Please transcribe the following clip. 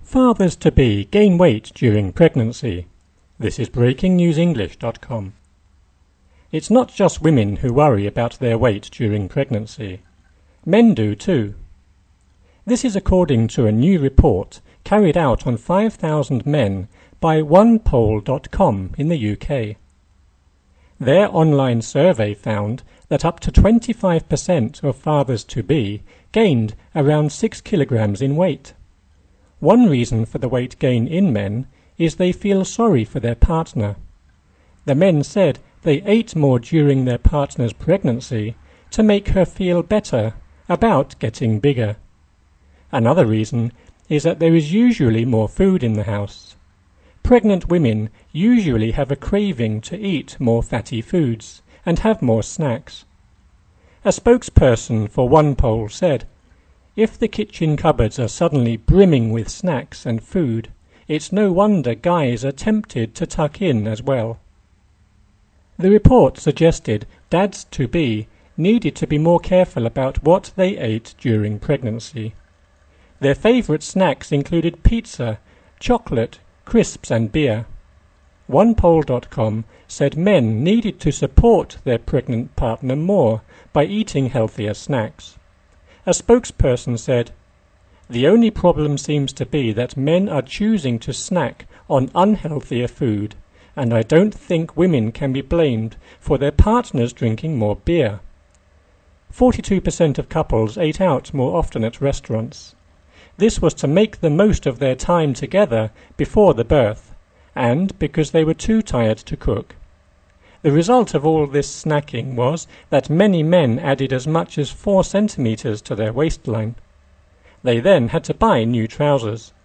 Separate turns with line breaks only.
Fathers-to-be gain weight during pregnancy. This is BreakingNewsEnglish.com. It's not just women who worry about their weight during pregnancy. Men do too. This is according to a new report carried out on 5,000 men by OnePoll.com in the UK. Their online survey found that up to 25% of fathers-to-be gained around 6 kilograms in weight. One reason for the weight gain in men is they feel sorry for their partner. The men said they ate more during their partner's pregnancy to make her feel better about getting bigger. Another reason is that there is usually more food in the house. Pregnant women usually have a craving to eat more fatty foods and have more snacks. A spokesperson for OnePoll said, "If the kitchen cupboards are suddenly brimming with snacks and food, it's no wonder guys are tempted to tuck in as well." The report suggested dads-to-be needed to be more careful about what they ate during pregnancy. Their favorite snacks included pizza, chocolate, crisps and beer. OnePoll.com said men needed to support their pregnant partner more by eating healthier snacks. A spokesperson said, "The only problem seems to be that men are choosing to snack on unhealthier food, and I don't think women can be blamed for their partners drinking more beer." 42% of couples ate out more often at restaurants. This was to make the most of their time together before the birth, and because they were too tired to cook. The result of all this snacking was that many men added as much as 4 centimeters to their waistline. They then had to buy new trousers.